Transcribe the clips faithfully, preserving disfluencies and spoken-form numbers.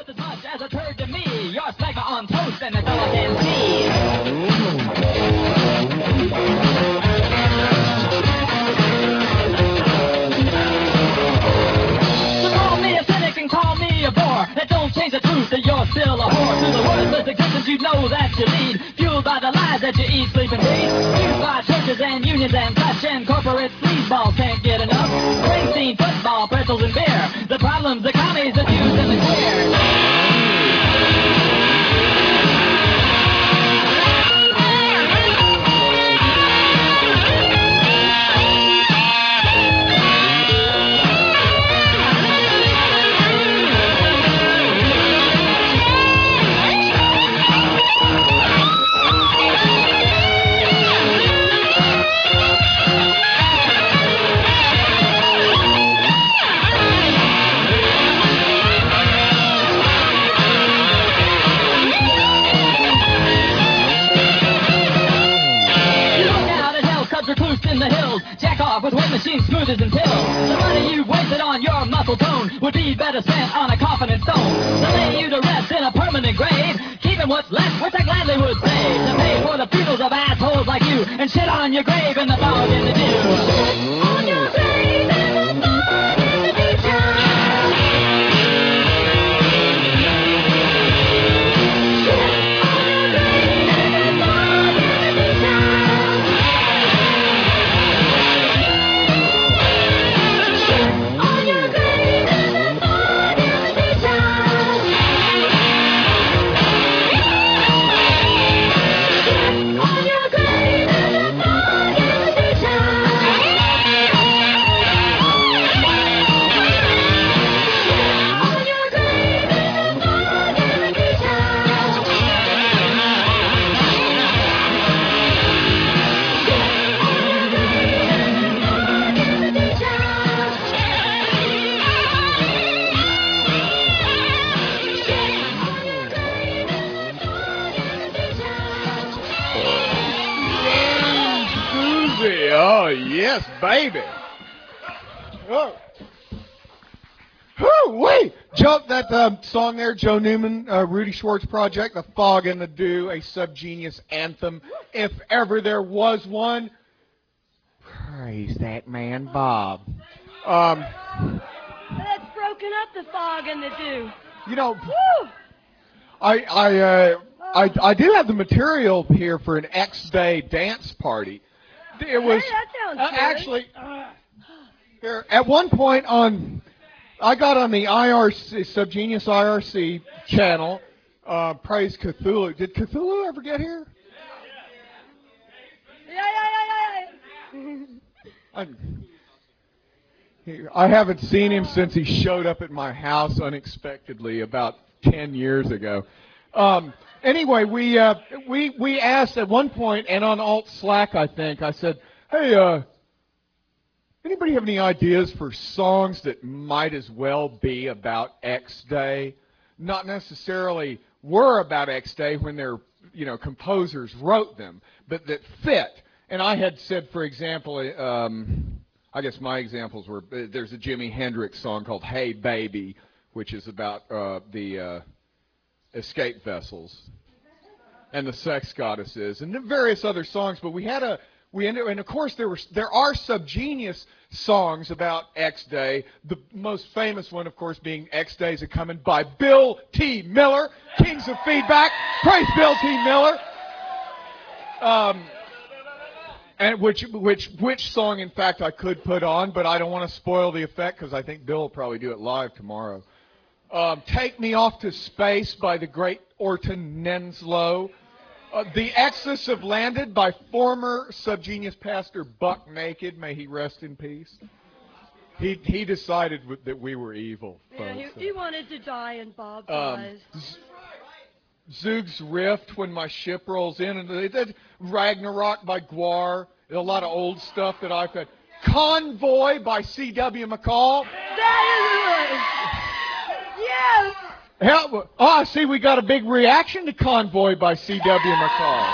just as much as a turd to me. Your stigma on toast, and that's all I can see. So call me a cynic and call me a bore. That don't change the truth that you're still a whore. To the worthless existence you know that you lead, fueled by the lies that you eat, sleep, and breathe. Used by churches and unions and such, and corporate sleazeballs can't get enough. Springsteen, football, pretzels, and beer. The problems, the commies, the Jews, and the queers. In the hills, jack off with weight machines smooth as and pills. The money you wasted on your muscle tone would be better spent on a coffin and stone. To lay you to rest in a permanent grave, keeping what's left, which I gladly would save, to pay for the funerals of assholes like you, and shit on your grave in the fog and the dew. Shit on your grave in the fog and the dew. Oh, yes, baby. Oh. Whoo, wait. Joe, that um, song there, Joe Newman, uh, Rudy Schwartz Project, The Fog and the Dew, a Subgenius anthem, if ever there was one. Praise that man, Bob. Um, That's broken up, The Fog and the Dew. You know, Woo! I I, uh, I I do have the material here for an X-Day dance party. It was hey, that sounds uh, good. actually uh, there, at one point on I got on the I R C Subgenius I R C channel. Uh, praise Cthulhu. Did Cthulhu ever get here? Yeah, yeah, yeah, yeah. I, I haven't seen him since he showed up at my house unexpectedly about ten years ago. Um, Anyway, we uh, we we asked at one point, and on Alt Slack, I think, I said, "Hey, uh, anybody have any ideas for songs that might as well be about X Day? Not necessarily were about X Day when their you know composers wrote them, but that fit." And I had said, for example, um, I guess my examples were there's a Jimi Hendrix song called "Hey Baby," which is about uh, the uh, escape vessels and the sex goddesses and various other songs, but we had a we ended, and of course there were there are Subgenius songs about X Day. The most famous one, of course, being "X Days A Comin'" by Bill T. Miller, Kings of Feedback. Praise Bill T. Miller. Um, and which which which song, in fact, I could put on, but I don't want to spoil the effect because I think Bill will probably do it live tomorrow. Um, "Take Me Off to Space" by the great Orton Nenslow. Uh, "The Exodus Have Landed" by former Subgenius pastor Buck Naked. May he rest in peace. He he decided that we were evil. Yeah, folks. he, he wanted to die in Bob's Um, eyes. Zoog's Rift, "When My Ship Rolls In," and they did "Ragnarok" by Gwar. A lot of old stuff that I've got. "Convoy" by C W McCall. That is Yes! Hell, oh, see, we got a big reaction to "Convoy" by C W McCall.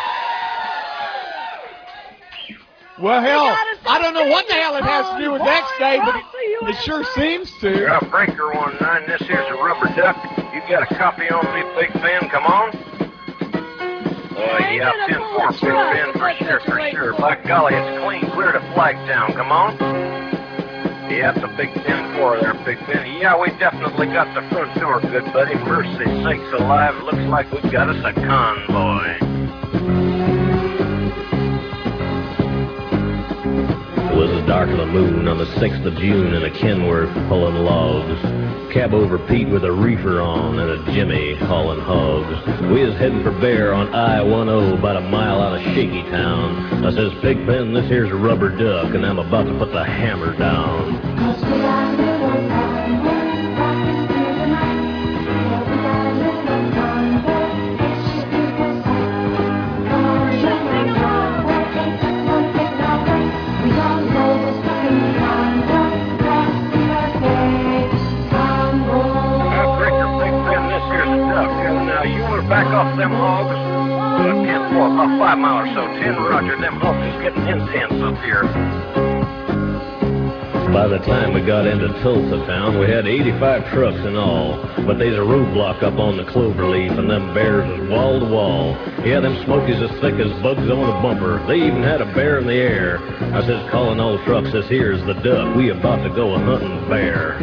Well, hell, I don't know what the hell it has to do with X Day, but it, it sure seems to. Yeah, Frank, you're on nine. This here's a rubber duck. You got a copy on me, Big Ben? Come on. Oh, yeah, ten four, Big Ben, for sure, for sure. By golly, it's clean clear to Flagtown. Come on. Yeah, it's a big ten four there, Big Ben. Yeah, we definitely got the front door, good buddy. Mercy sakes alive, looks like we got us a convoy. It was the dark of the moon on the sixth of June in a Kenworth pulling logs. Cab over Pete with a reefer on and a Jimmy hauling hogs. We was heading for Bear on I ten about a mile out of Shaky Town. I says, Big Ben, this here's a rubber duck and I'm about to put the hammer down. Back off them hogs. Uh, ten four, about five miles or so. ten, roger. Them hogs is getting intense up here. By the time we got into Tulsa town, we had eighty-five trucks in all. But there's a roadblock up on the Cloverleaf, and them bears was wall to wall. Yeah, them smokies as thick as bugs on a bumper. They even had a bear in the air. I says, calling all trucks, this here's the duck. We about to go a hunting bear.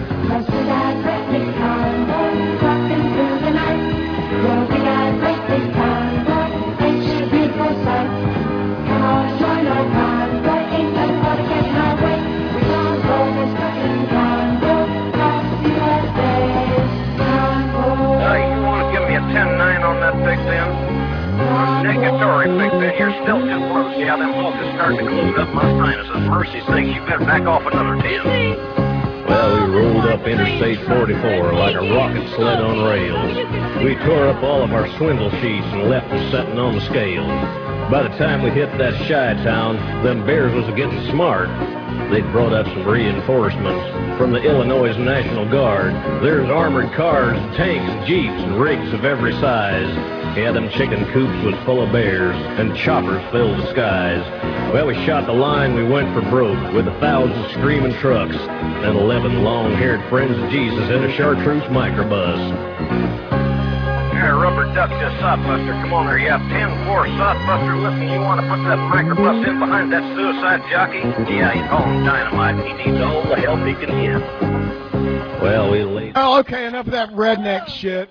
Negatory, Big Ben. You're still too close. Yeah, them hogs are starting to close up my sinuses. Mercy sakes, you better back off another ten. Well, we rolled up Interstate forty-four like a rocket sled on rails. We tore up all of our swindle sheets and left them setting on the scale. By the time we hit that shy town, them bears was getting smart. They'd brought up some reinforcements from the Illinois National Guard. There's armored cars, tanks, jeeps, and rigs of every size. Yeah, them chicken coops was full of bears, and choppers filled the skies. Well, we shot the line, we went for broke, with a thousand screaming trucks, and eleven long-haired friends of Jesus in a chartreuse microbus. Yeah, rubber duck to Sodbuster. Come on there, yeah, ten four, Sodbuster. Listen, you want to put that microbus in behind that suicide jockey? Yeah, you call him dynamite. He needs all the help he can get. Well, we laid... Oh, okay, enough of that redneck shit.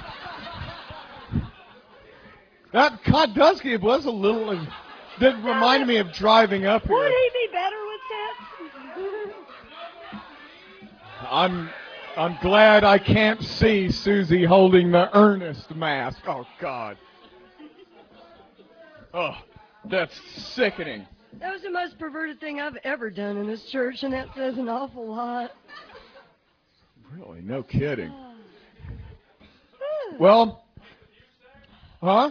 That Kodusky was a little, uh, that reminded me of driving up here. Would he be better with that? I'm, I'm glad I can't see Susie holding the Ernest mask. Oh, God. Oh, that's sickening. That was the most perverted thing I've ever done in this church, and that says an awful lot. Really, no kidding. Well, huh?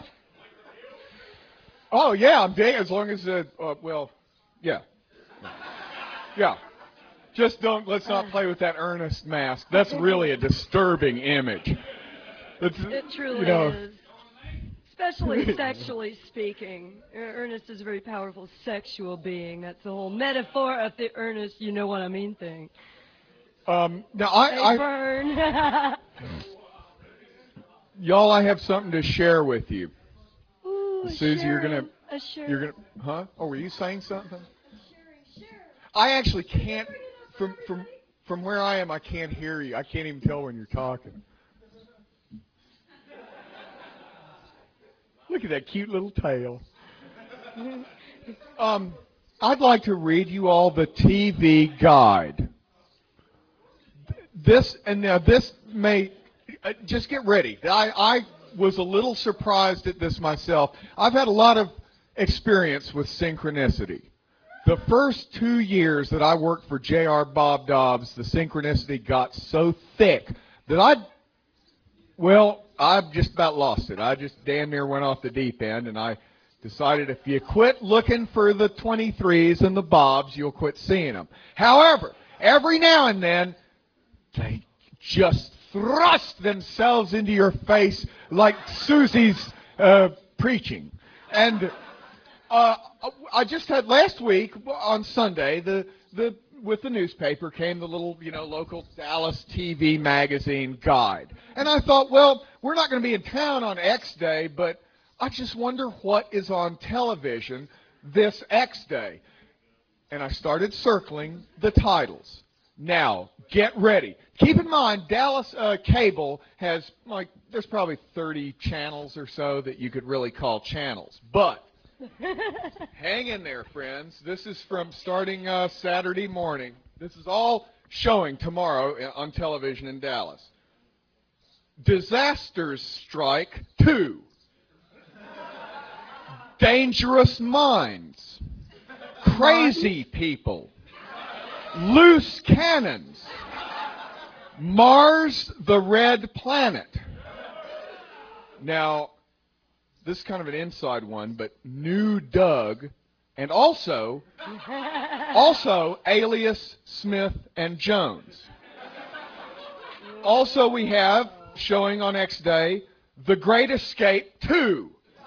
Oh, yeah, I'm dating as long as, uh, uh, well, yeah. Yeah. Just don't, let's not play with that Ernest mask. That's really a disturbing image. It's, It truly you know, is. Especially sexually speaking. Er- Ernest is a very powerful sexual being. That's the whole metaphor of the Ernest, you know what I mean thing. Um, now, Hey, I, I burn. y'all, I have something to share with you. Ooh, Susie, you're Sharon, gonna, a Sharon. you're gonna, huh? Oh, were you saying something? I actually can't, from from from where I am, I can't hear you. I can't even tell when you're talking. Look at that cute little tail. Um, I'd like to read you all the T V guide. This and now this may uh, just get ready. I I. was a little surprised at this myself. I've had a lot of experience with synchronicity. The first two years that I worked for J R Bob Dobbs, the synchronicity got so thick that I, well, I just about lost it. I just damn near went off the deep end, and I decided if you quit looking for the twenty-threes and the Bobs, you'll quit seeing them. However, every now and then, they just thrust themselves into your face like Susie's uh, preaching. And uh, I just had last week on Sunday, the the with the newspaper came the little, you know, local Dallas T V magazine guide. And I thought, well, we're not going to be in town on X Day, but I just wonder what is on television this X Day. And I started circling the titles. Now, get ready. Keep in mind, Dallas uh, Cable has, like, there's probably thirty channels or so that you could really call channels. But hang in there, friends. This is from starting uh, Saturday morning. This is all showing tomorrow on television in Dallas. Disasters Strike two. Dangerous Minds. Crazy People. Loose Cannons. Mars, the Red Planet. Now, this is kind of an inside one, but New Doug, and also, also Alias Smith and Jones. Also, we have, showing on X Day, The Great Escape two.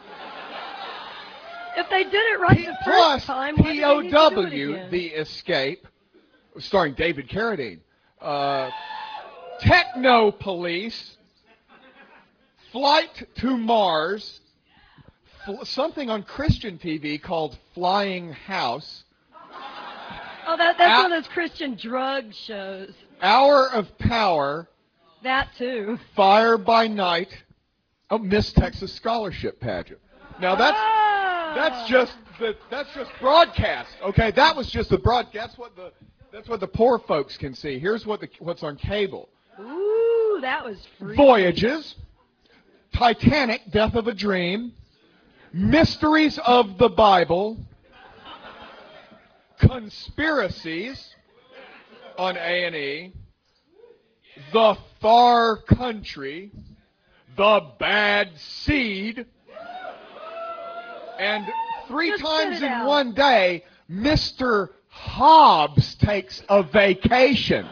If they did it right P the plus first time, why P did O they need to do it W, again? The Escape, starring David Carradine. Uh, Techno Police, Flight to Mars, fl something on Christian T V called Flying House. Oh, that, that's Out- one of those Christian drug shows. Hour of Power, That, too. Fire by Night, oh, Miss Texas Scholarship Pageant. Now that's Ah! that's just the that's just broadcast. Okay, that was just the broadcast. That's what the that's what the poor folks can see. Here's what the what's on cable. Ooh, that was free. Voyages, Titanic, Death of a Dream, Mysteries of the Bible, Conspiracies on A and E, The Far Country, The Bad Seed, and three Just times spit it in out. one day, Mister Hobbs takes a vacation.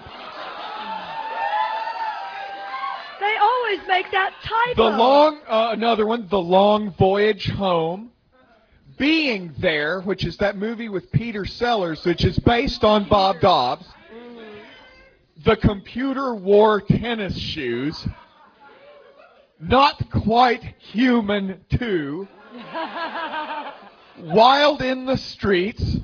They always make that typo. The long, uh, another one, The Long Voyage Home, Being There, which is that movie with Peter Sellers, which is based on Bob Dobbs, The Computer Wore Tennis Shoes, Not Quite Human two, Wild in the Streets,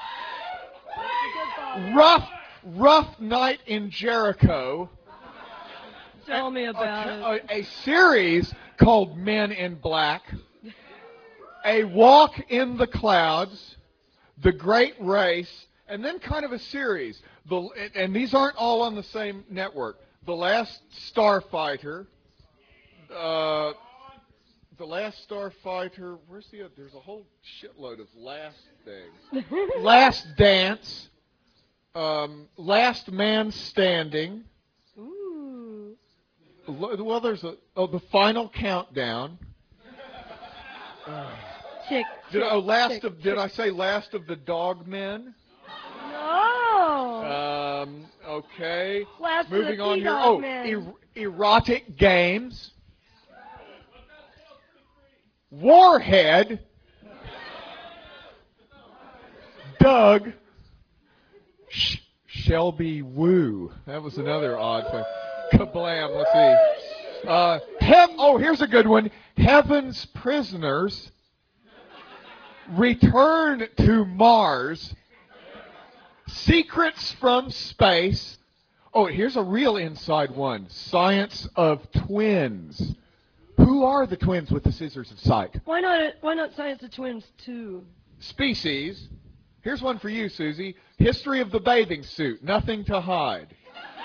Rough, Rough Night in Jericho, Tell me about it. a, a, a series called Men in Black, A Walk in the Clouds, The Great Race, and then kind of a series. The, and these aren't all on the same network. The Last Starfighter, uh, The Last Starfighter, where's the other? There's a whole shitload of last things. Last Dance, um, Last Man Standing. Ooh. Well, there's a, oh, The Final Countdown. Tick, Did, tick, oh, last tick, of, did tick. I say Last of the Dog Men? No. Um, okay. Last of the Moving on here. P-Dog Oh, Men. er- Erotic Games. Warhead. Doug. Sh- Shelby Woo. That was another odd thing. Kablam. Let's see. Uh, hev- oh, here's a good one. Heaven's Prisoners. Return to Mars. Secrets from Space. Oh, here's a real inside one. Science of Twins. Who are the twins with the scissors of sight? Why not? Why not Science of Twins too? Species. Here's one for you, Susie. History of the Bathing Suit. Nothing to Hide.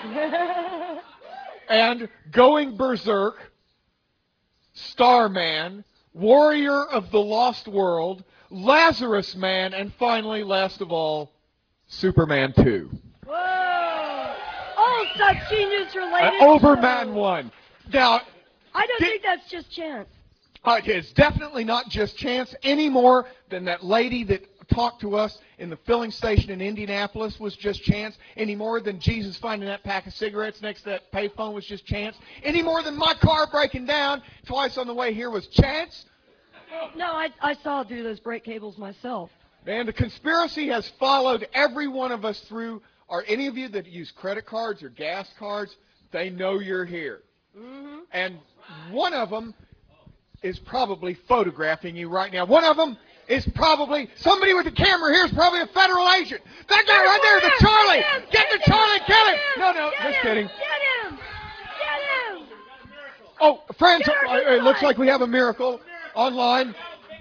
And Going Berserk. Starman. Warrior of the Lost World. Lazarus Man. And finally, last of all, Superman two. Whoa! All such genius Uh, related. Overman one. Now, I don't Did- think that's just chance. uh, it's definitely not just chance any more than that lady that talked to us in the filling station in Indianapolis was just chance, any more than Jesus finding that pack of cigarettes next to that payphone was just chance, any more than my car breaking down twice on the way here was chance. No, I I saw do those brake cables myself. Man, the conspiracy has followed every one of us through are any of you that use credit cards or gas cards, they know you're here. Mm-hmm. And one of them is probably photographing you right now. One of them is probably, somebody with a camera here is probably a federal agent. That guy right there, the Charlie. Get the Charlie, kill him. No, no, just kidding. Get him! Get him! Oh, friends, it looks like we have a miracle online.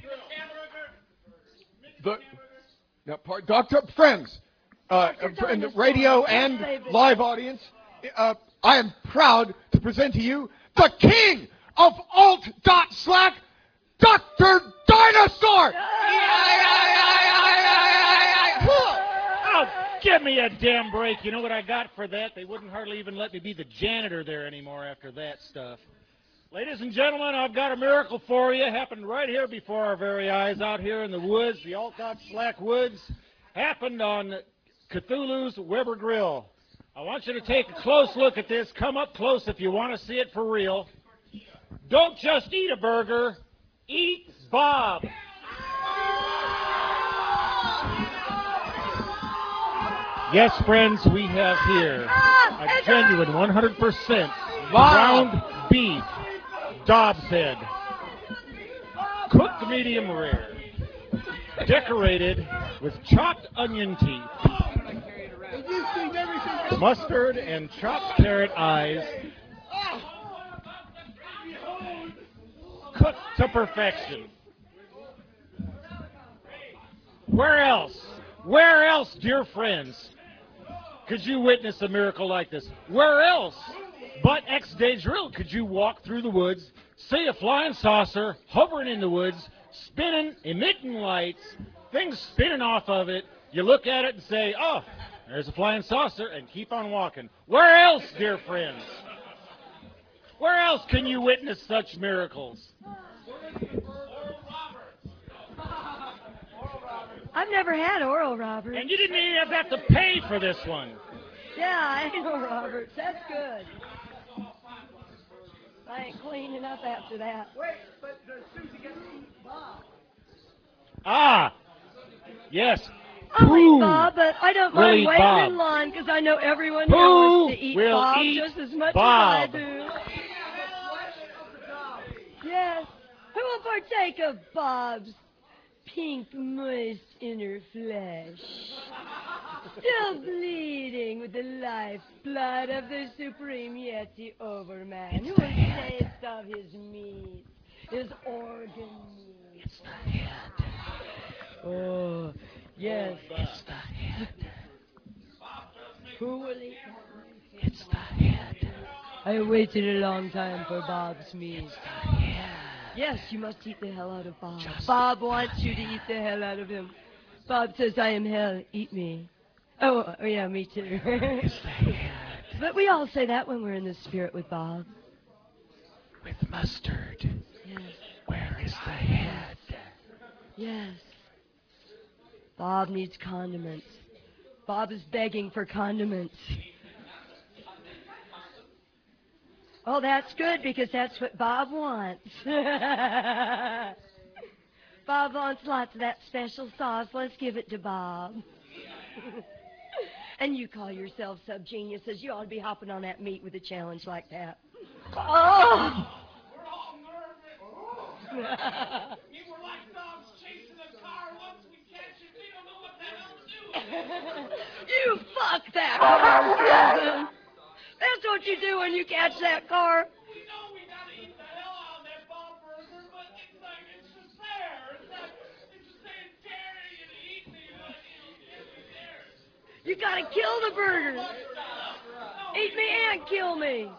The, no, part, Doctor, friends, uh, in the radio and live audience, uh, I am proud to present to you the king of alt dot slack, Doctor Dinosaur. Oh, give me a damn break. You know what I got for that? They wouldn't hardly even let me be the janitor there anymore after that stuff. Ladies and gentlemen, I've got a miracle for you. Happened right here before our very eyes out here in the woods, the alt dot slack woods. Happened on Cthulhu's Weber Grill. I want you to take a close look at this. Come up close if you want to see it for real. Don't just eat a burger. Eat Bob. Yes, friends, we have here a genuine one hundred percent ground beef Dobbs head, cooked medium rare, decorated with chopped onion teeth, mustard and chopped carrot eyes, cooked to perfection. Where else, where else, dear friends, could you witness a miracle like this? Where else but X-Day Drill could you walk through the woods, see a flying saucer hovering in the woods, spinning, emitting lights, things spinning off of it. You look at it and say, oh, there's a flying saucer, and keep on walking. Where else, dear friends? Where else can you witness such miracles? I've never had Oral Roberts. And you didn't even have to pay for this one. Yeah, I know Roberts. That's good. I ain't cleaning up after that. Wait, but Susie gets to eat Bob. Ah, yes. I'll Who eat Bob, but I don't will mind eat waiting Bob? in line because I know everyone Who here wants to eat will Bob eat just as much Bob? as I do. Yes. Who will partake of Bob's pink, moist inner flesh? Still bleeding with the lifeblood of the Supreme Yeti Overman, who will taste of his meat, his organ meat. It's the head. Oh, yes. It's the head. Who will eat? It's the head. I waited a long time for Bob's meat. It's the head. Yes, you must eat the hell out of Bob. Just Bob wants you to eat the hell out of him. Bob says, I am hell, eat me. Oh, oh yeah, me too. It's the head. But we all say that when we're in the spirit with Bob. With mustard. Yes. Where is the head? Yes. Bob needs condiments. Bob is begging for condiments. Oh, that's good because that's what Bob wants. Bob wants lots of that special sauce. Let's give it to Bob. And you call yourself sub-geniuses. You ought to be hopping on that meat with a challenge like that. Oh! You were like dogs chasing a car. Once we catch it, we don't know what the hell to do. You fuck that car, Susan. That's what you do when you catch that car. We know we gotta eat the hell out of that Bob burger, but it's like, it's just there. It's like, it's just saying, Jerry, and eat me, but it's there. You gotta kill the burger. Eat me and kill me.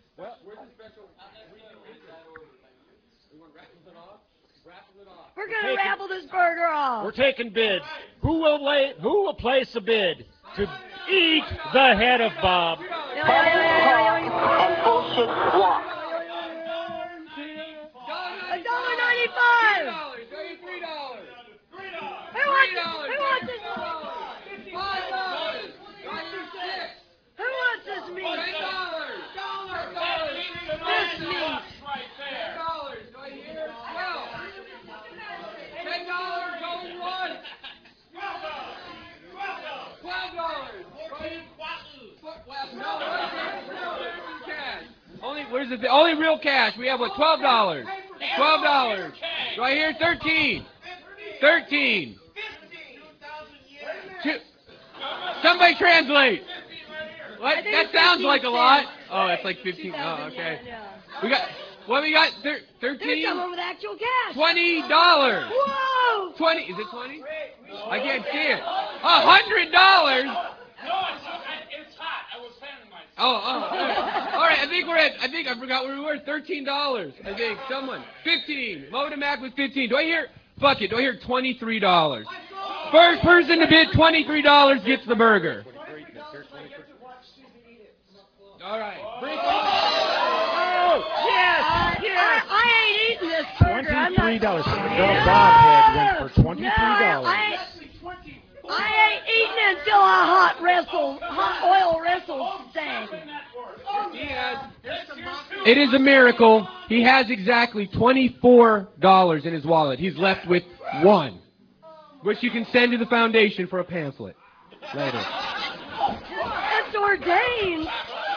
We're gonna Taking- raffle this burger off. We're taking bids. Who will lay? Who will place a bid to eat the head of Bob? And bullshit walk. A dollar ninety-five. Three dollars. Who wants this? Who wants this? Five dollars. Who wants this meat? dollars. Dollar. This meat. dollars. Do I hear? Twelve. Ten dollars. Going once. Twelve dollars. Twelve dollars. the th only real cash. We have what? Twelve dollars. Twelve dollars. Right here, thirteen. Thirteen. Two. Somebody translate. What? That sounds like a lot. Oh, it's like fifteen. Oh, okay. We got. What we got? Thir thirteen. There's someone with actual cash. Twenty dollars. Whoa! Twenty. Is it twenty? I can't see it. A hundred dollars. It's hot. I was fanning myself. Oh, oh. All right. I think we're at. I think I forgot where we were. Thirteen dollars. I think someone. Fifteen. Motomac with fifteen. Do I hear? Fuck it. Do I hear twenty-three dollars? First person to bid twenty-three dollars gets the burger. All right. Oh, yes, I, yes. I, I ain't eating this burger. Twenty-three dollars. I'm not... No, Bob had went for twenty-three dollars. No, I, ain't, I ain't eating until I hot wrestle, hot oil wrestle Stan. It is a miracle. He has exactly twenty-four dollars in his wallet. He's left with one, which you can send to the foundation for a pamphlet later. It's ordained.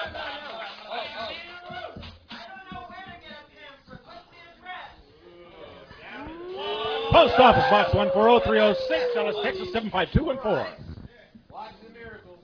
Post Office Box one four zero three zero six, Dallas, Texas seven five two one four. Watch the miracles.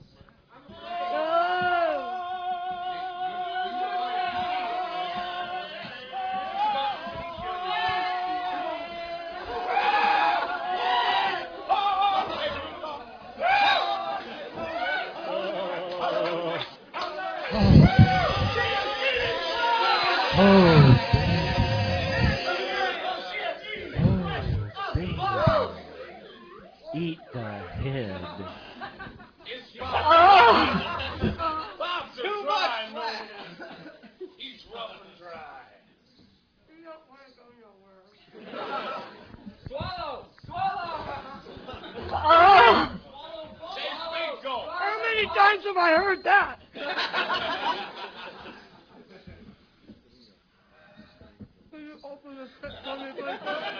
Oh. Eat the head. Oh. Bob's too much, man. He's rough and dry. You don't want to go nowhere. Swallow! Swallow! Oh. Go. How many times have I heard that? Can you open the stick for me, please?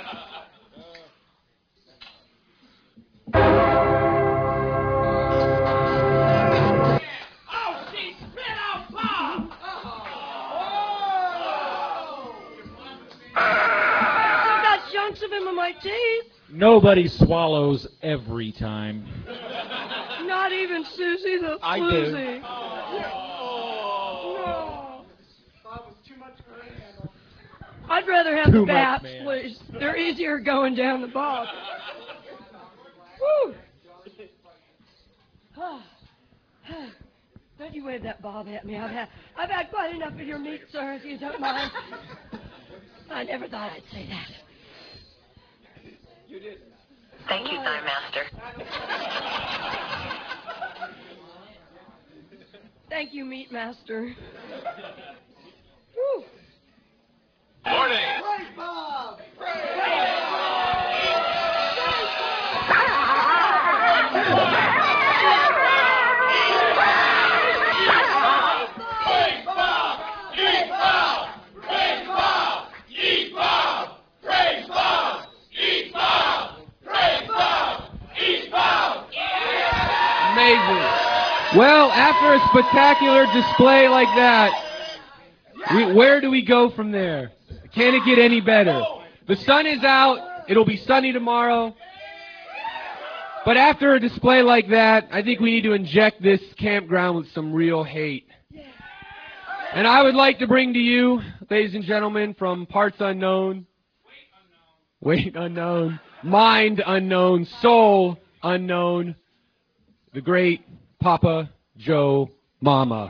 Oh, she spit out Bob! I've got chunks of him in my teeth. Nobody swallows every time. Not even Susie the I do. floozy. No. I'd rather have Too the much, baps, man. please. They're easier going down the bob. Woo! Don't you wave that bob at me. I've had, I've had quite enough of your meat, sir, if you don't mind. I never thought I'd say that. You did. Thank you, Thigh Master. Thank you, Meat Master. Woo! Morning. Amazing. Well, after a spectacular display like that, we, where do we go from there? Can it get any better? The sun is out. It'll be sunny tomorrow. But after a display like that, I think we need to inject this campground with some real hate. And I would like to bring to you, ladies and gentlemen, from parts unknown, weight unknown, mind unknown, soul unknown, the great Papa Joe Mama.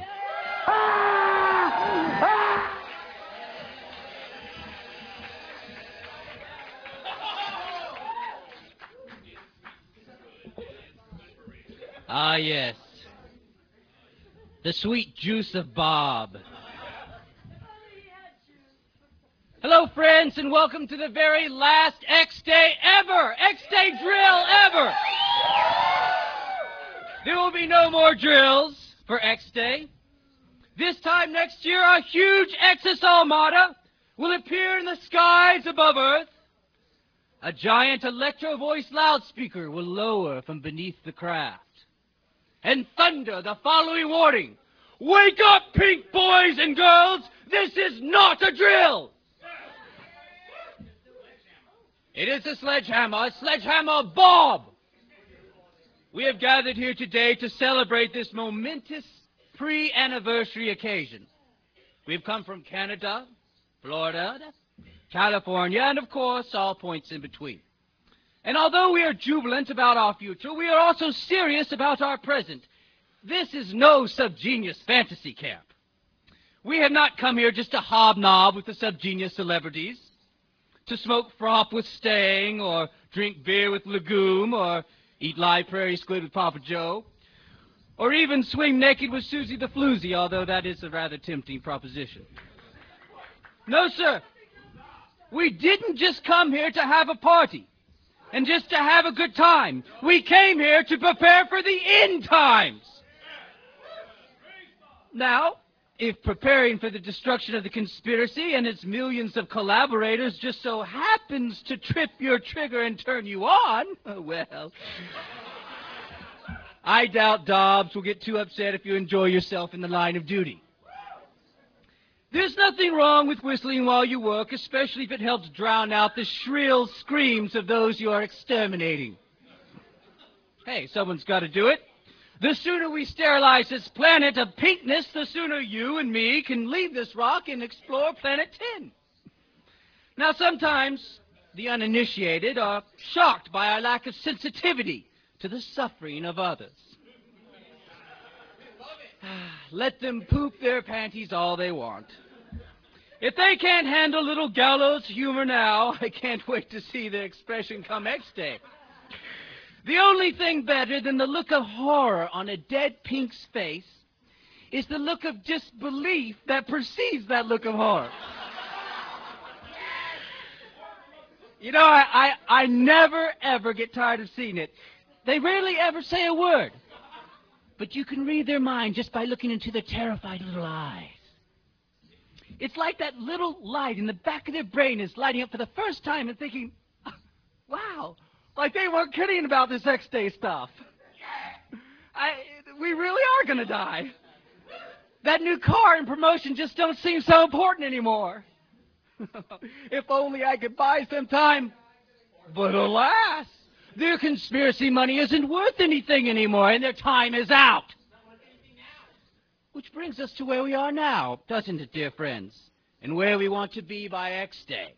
Ah, yes. The sweet juice of Bob. Hello, friends, and welcome to the very last X-Day ever! X-Day drill ever! There will be no more drills for X-Day. This time next year, a huge Exus Armada will appear in the skies above Earth. A giant electro-voice loudspeaker will lower from beneath the craft and thunder the following warning. Wake up, pink boys and girls! This is not a drill! It is a sledgehammer, a sledgehammer Bob! We have gathered here today to celebrate this momentous pre-anniversary occasion. We've come from Canada, Florida, California, and of course, all points in between. And although we are jubilant about our future, we are also serious about our present. This is no subgenius fantasy camp. We have not come here just to hobnob with the subgenius celebrities, to smoke frop with Stang, or drink beer with Legume, or eat live prairie squid with Papa Joe, or even swing naked with Susie the Floozy, although that is a rather tempting proposition. No, sir. We didn't just come here to have a party and just to have a good time. We came here to prepare for the end times. Now, if preparing for the destruction of the conspiracy and its millions of collaborators just so happens to trip your trigger and turn you on, well, I doubt Dobbs will get too upset if you enjoy yourself in the line of duty. There's nothing wrong with whistling while you work, especially if it helps drown out the shrill screams of those you are exterminating. Hey, someone's got to do it. The sooner we sterilize this planet of pinkness, the sooner you and me can leave this rock and explore planet ten. Now, sometimes the uninitiated are shocked by our lack of sensitivity to the suffering of others. Let them poop their panties all they want. If they can't handle little gallows humor now, I can't wait to see the expression come X day. The only thing better than the look of horror on a dead pink's face is the look of disbelief that precedes that look of horror. You know, I, I, I never, ever get tired of seeing it. They rarely ever say a word. But you can read their mind just by looking into their terrified little eyes. It's like that little light in the back of their brain is lighting up for the first time and thinking, wow, like they weren't kidding about this X-Day stuff. I, we really are going to die. That new car and promotion just don't seem so important anymore. If only I could buy some time. But alas, their conspiracy money isn't worth anything anymore, and their time is out. Which brings us to where we are now, doesn't it, dear friends? And where we want to be by X-Day.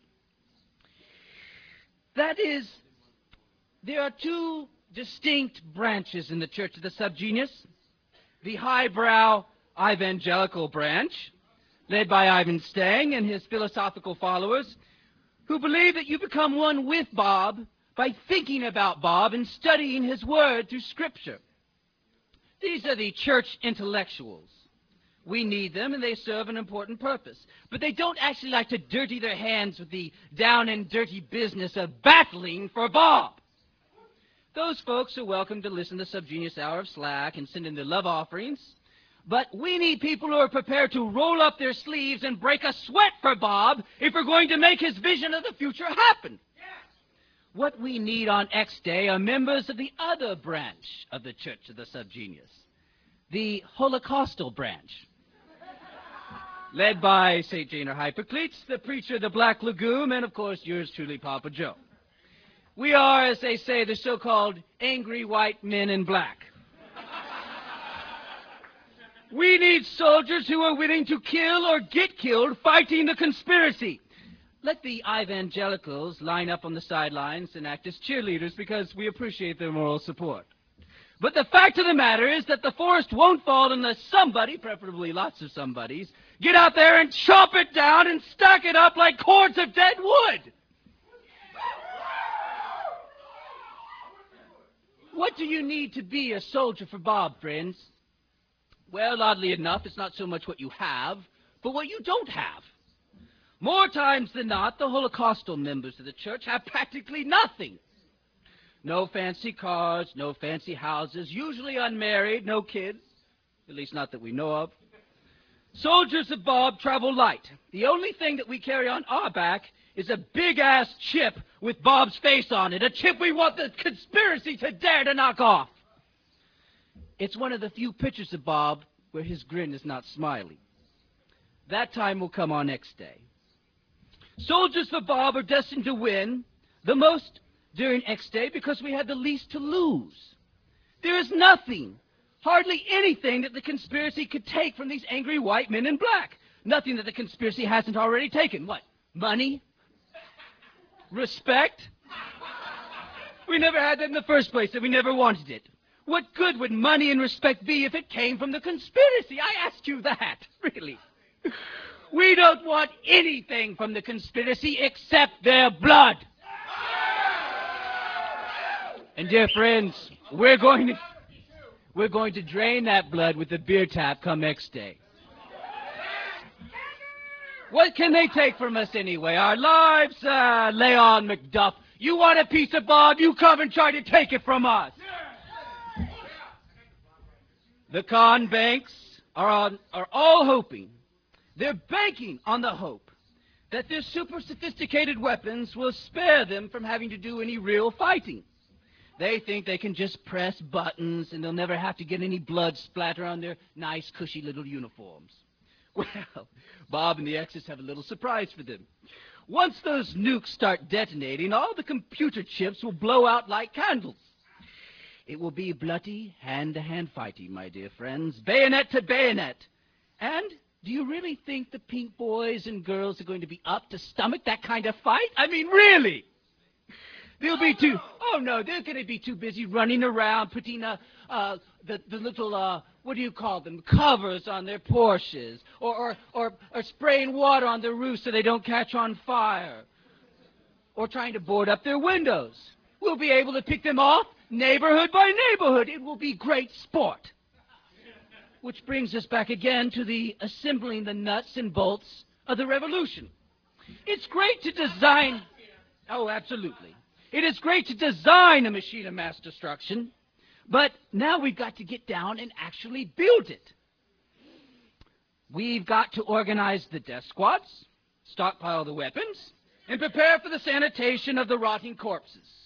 That is, there are two distinct branches in the Church of the Subgenius. The highbrow evangelical branch, led by Ivan Stang and his philosophical followers, who believe that you become one with Bob by thinking about Bob and studying his word through Scripture. These are the church intellectuals. We need them, and they serve an important purpose. But they don't actually like to dirty their hands with the down and dirty business of battling for Bob. Those folks are welcome to listen to Subgenius Hour of Slack and send in their love offerings. But we need people who are prepared to roll up their sleeves and break a sweat for Bob if we're going to make his vision of the future happen. What we need on X-Day are members of the other branch of the Church of the Subgenius, the Holocaustal branch, led by Saint Janer Hypercleats, the preacher of the Black Legume, and of course yours truly, Papa Joe. We are, as they say, the so-called angry white men in black. We need soldiers who are willing to kill or get killed fighting the conspiracy. Let the evangelicals line up on the sidelines and act as cheerleaders because we appreciate their moral support. But the fact of the matter is that the forest won't fall unless somebody, preferably lots of somebodies, get out there and chop it down and stack it up like cords of dead wood. What do you need to be a soldier for Bob, friends? Well, oddly enough, it's not so much what you have, but what you don't have. More times than not, the Holocaustal members of the church have practically nothing. No fancy cars, no fancy houses, usually unmarried, no kids, at least not that we know of. Soldiers of Bob travel light. The only thing that we carry on our back is a big-ass chip with Bob's face on it, a chip we want the conspiracy to dare to knock off. It's one of the few pictures of Bob where his grin is not smiley. That time will come on X Day. Soldiers for Bob are destined to win the most during X Day because we had the least to lose. There is nothing, hardly anything that the conspiracy could take from these angry white men in black. Nothing that the conspiracy hasn't already taken. What? Money? Respect? We never had that in the first place, and we never wanted it. What good would money and respect be if it came from the conspiracy? I asked you that, really. We don't want anything from the conspiracy except their blood. And dear friends, we're going to we're going to drain that blood with the beer tap come X Day. What can they take from us anyway? Our lives? Uh, Leon McDuff. You want a piece of Bob? You come and try to take it from us. The con banks are, on, are all hoping, they're banking on the hope that their super sophisticated weapons will spare them from having to do any real fighting. They think they can just press buttons and they'll never have to get any blood splatter on their nice, cushy little uniforms. Well, Bob and the X's have a little surprise for them. Once those nukes start detonating, all the computer chips will blow out like candles. It will be bloody, hand-to-hand fighting, my dear friends, bayonet to bayonet. And do you really think the pink boys and girls are going to be up to stomach that kind of fight? I mean, really? They'll be too, oh no, they're going to be too busy running around, putting uh, uh, the, the little, uh, what do you call them, covers on their Porsches, or, or, or, or spraying water on their roofs so they don't catch on fire, or trying to board up their windows. We'll be able to pick them off neighborhood by neighborhood. It will be great sport. Which brings us back again to the assembling the nuts and bolts of the revolution. It's great to design, oh, absolutely. It is great to design a machine of mass destruction, but now we've got to get down and actually build it. We've got to organize the death squads, stockpile the weapons, and prepare for the sanitation of the rotting corpses.